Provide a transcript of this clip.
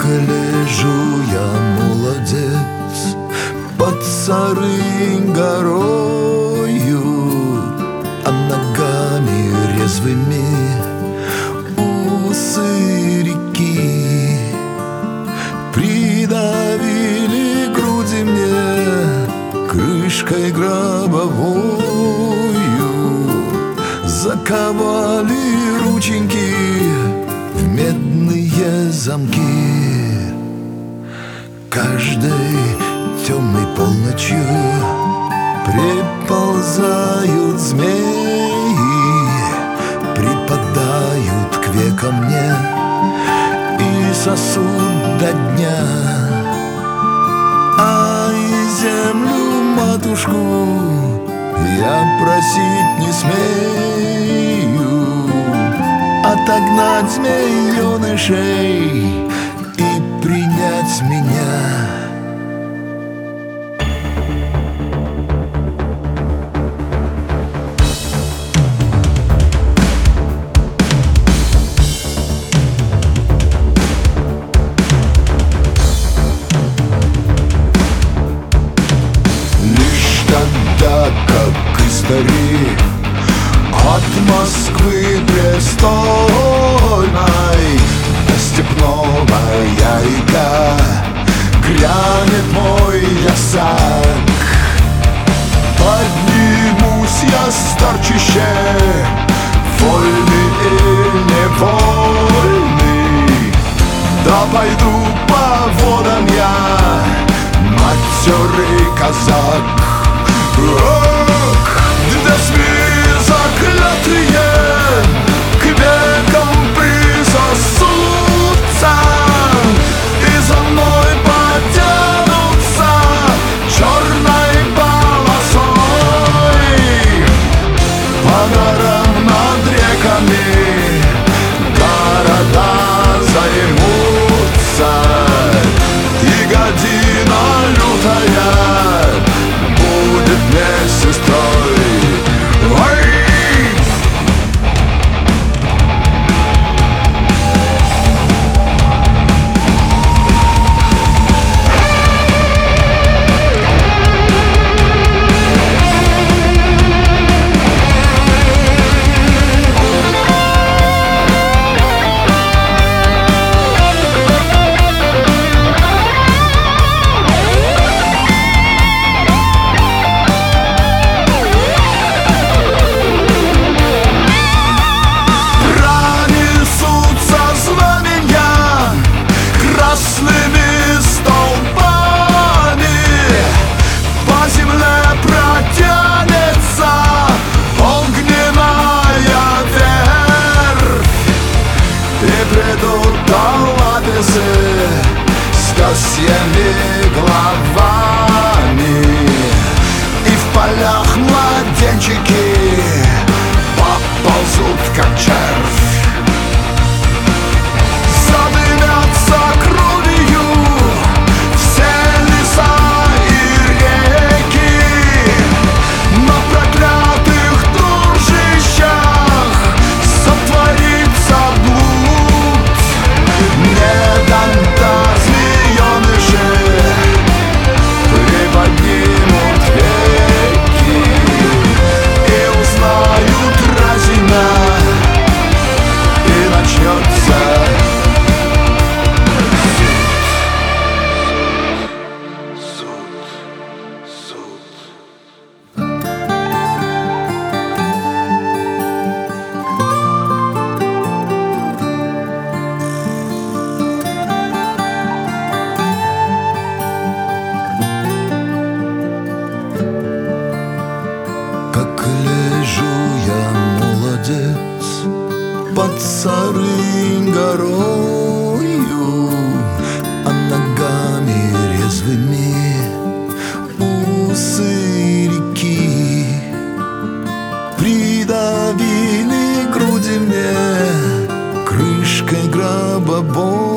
лежу я, молодец, под сырой горою, а ногами резвыми усы реки придавили груди мне крышкой гробовою, заковали рученьки в медные замки. Каждой темной полночью приползают змеи, припадают к векам мне и сосут до дня. А и землю матушку я просить не смею отогнать змеенышей и принять меня. Лишь тогда, как издали от Москвы престольной до степного яйка грянет мой ясак. Поднимусь я старчище, вольный и невольный, да пойду по водам я, матерый казак. Ох, да СМИ заклятые к векам присосутся и за мной потянутся черной полосой. По горам над реками города займутся, и година лютая будет мне сестрой. Ой! С косьями головами, и в полях младенчики поползут, как червь. Задымятся кровью все леса и реки, на проклятых торжищах сотворится блуд. Не дам змееныши приподнимут веки и узнают разина, и начнется суд. Как лежу я, молодец, под сырой горою, а ногами резвыми усы реки придавили груди мне крышкой гробовой.